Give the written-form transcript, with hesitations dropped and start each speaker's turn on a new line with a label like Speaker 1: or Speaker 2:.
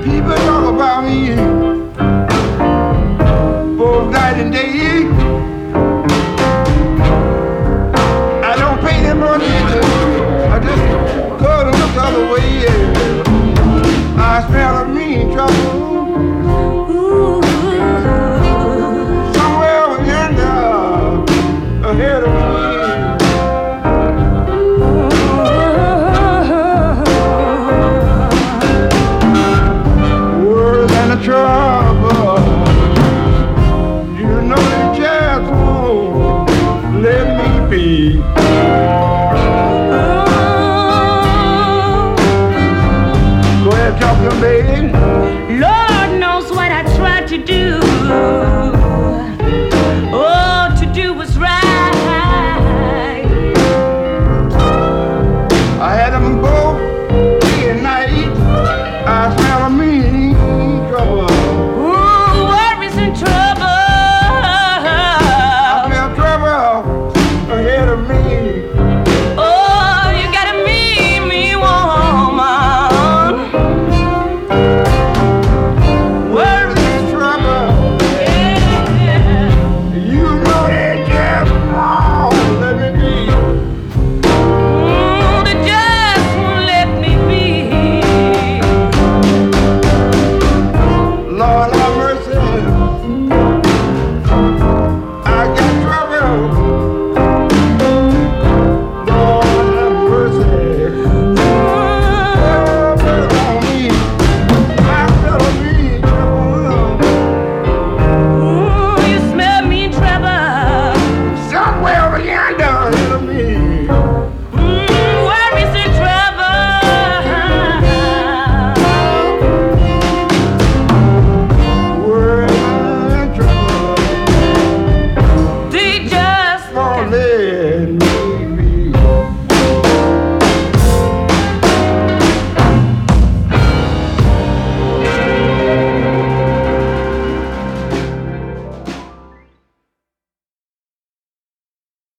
Speaker 1: People talk about me both night and day. I don't pay them no attention. I just go to look the other way. I smell a mean trouble. Somewhere in ahead of me. Worse than the trouble. You know you just won't let me be. Go ahead, talking, baby.
Speaker 2: Lord knows what I tried to do. Oh, to do was right.
Speaker 1: I had them both day and night. I